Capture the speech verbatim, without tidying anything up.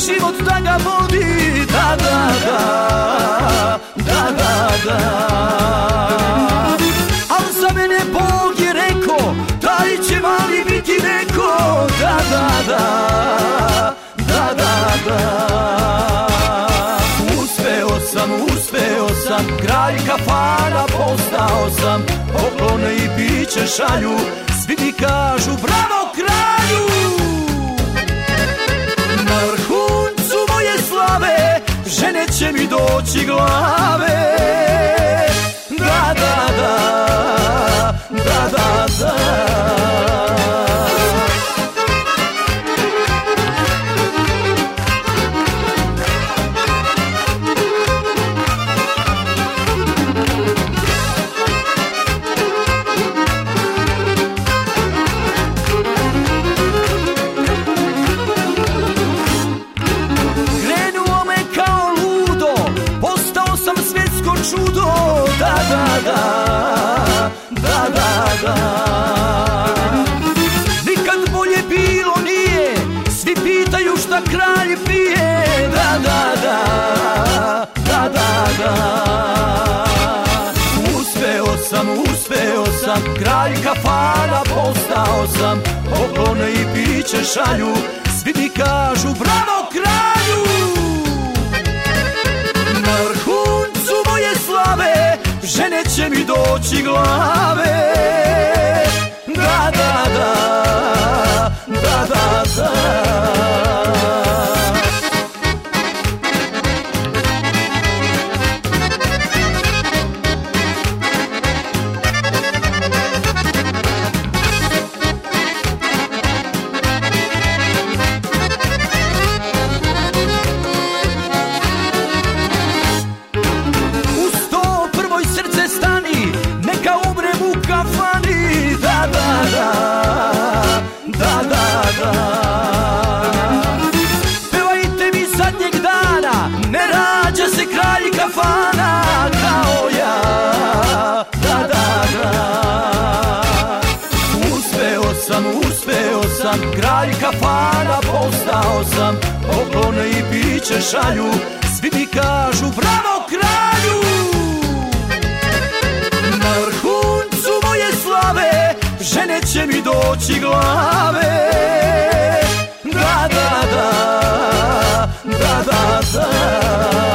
život da ga vodi. Da, da, da, da, da, da. Al za mene Bog je rekao, taj će mali biti neko. Da, da, da, da, da, da. Uspeo sam, uspeo sam, kralj kafana postao sam. Poklone i piće šalju, svi mi kažu bravo kralju. Na vrhuncu moje slave, žene će mi doći glave. Da, da, da, da, da, da. Čudo, da, da, da, da, da, da. Nikad bolje bilo nije, svi pitaju šta kralj pije. Da, da, da, da, da, da. Uspeo sam, uspeo sam, kralj kafana postao sam. Poklone i piće šalju, svi mi kažu bravo kralju. Na vrhuncu moje slave, žene će mi doći glave. Da, da, da, da, da, da. Pevajte mi zadnjeg dana, ne rađa se kralj kafana kao ja. Da, da, da. Uspeo sam, uspeo sam, kralj kafana postao sam. Poklone i piće šalju, svi mi kažu bravo kralju. Na vrhuncu moje slave, žene će mi doći glave. Da, da, da, da, da, da.